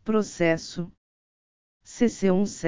Processo CC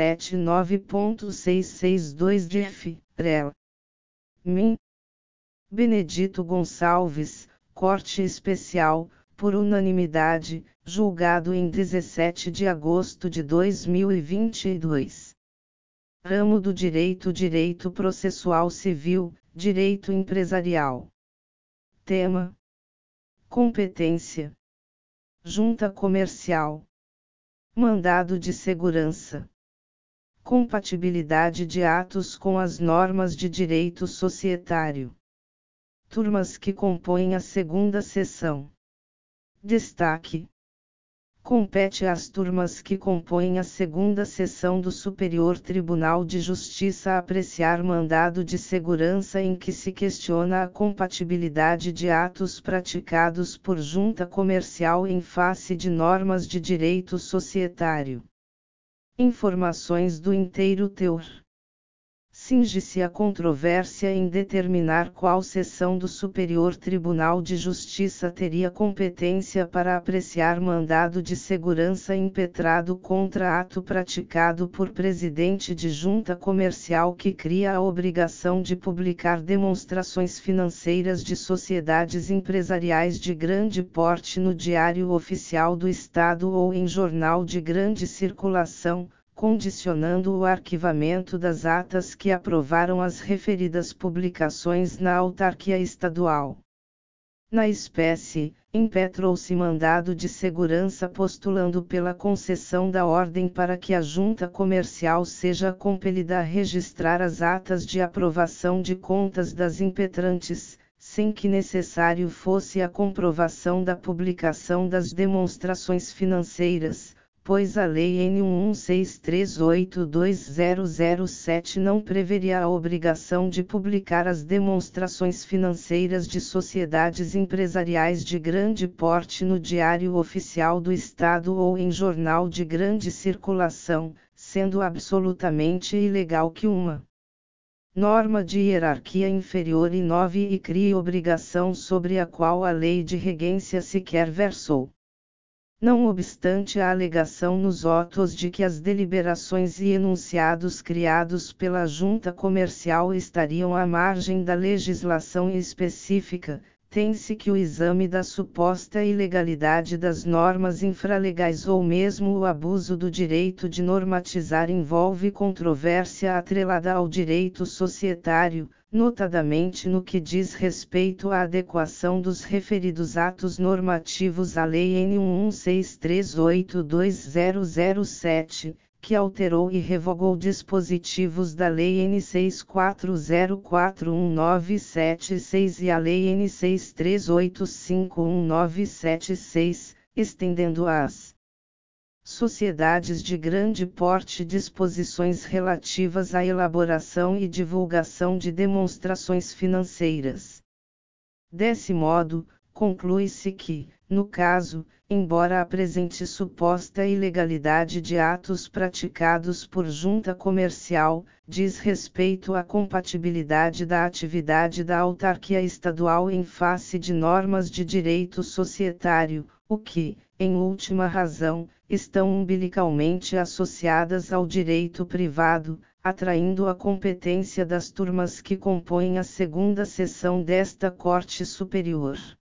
179.662-DF, REL. MIN. Benedito Gonçalves, Corte Especial, por unanimidade, julgado em 17 de agosto de 2022. Ramo do Direito: Direito Processual Civil, Direito Empresarial. Tema: competência. Junta Comercial. Mandado de segurança. Compatibilidade de atos com as normas de direito societário. Turmas que compõem a segunda seção. Destaque: compete às turmas que compõem a segunda seção do Superior Tribunal de Justiça apreciar mandado de segurança em que se questiona a compatibilidade de atos praticados por junta comercial em face de normas de direito societário. Informações do inteiro teor. Cinge-se a controvérsia em determinar qual seção do Superior Tribunal de Justiça teria competência para apreciar mandado de segurança impetrado contra ato praticado por presidente de junta comercial que cria a obrigação de publicar demonstrações financeiras de sociedades empresariais de grande porte no Diário Oficial do Estado ou em jornal de grande circulação, condicionando o arquivamento das atas que aprovaram as referidas publicações na autarquia estadual. Na espécie, impetrou-se mandado de segurança postulando pela concessão da ordem para que a junta comercial seja compelida a registrar as atas de aprovação de contas das impetrantes, sem que necessário fosse a comprovação da publicação das demonstrações financeiras, pois a Lei N. 116382-2007 não preveria a obrigação de publicar as demonstrações financeiras de sociedades empresariais de grande porte no Diário Oficial do Estado ou em jornal de grande circulação, sendo absolutamente ilegal que uma norma de hierarquia inferior inove e crie obrigação sobre a qual a lei de regência sequer versou. Não obstante a alegação nos autos de que as deliberações e enunciados criados pela junta comercial estariam à margem da legislação específica, tem-se que o exame da suposta ilegalidade das normas infralegais ou mesmo o abuso do direito de normatizar envolve controvérsia atrelada ao direito societário, notadamente no que diz respeito à adequação dos referidos atos normativos à Lei N. 116382-2007, que alterou e revogou dispositivos da Lei N. 64041976 e a Lei N. 63851976, estendendo às sociedades de grande porte disposições relativas à elaboração e divulgação de demonstrações financeiras. Desse modo, conclui-se que, no caso, embora apresente suposta ilegalidade de atos praticados por junta comercial, diz respeito à compatibilidade da atividade da autarquia estadual em face de normas de direito societário, o que, em última razão, estão umbilicalmente associadas ao direito privado, atraindo a competência das turmas que compõem a segunda seção desta Corte Superior.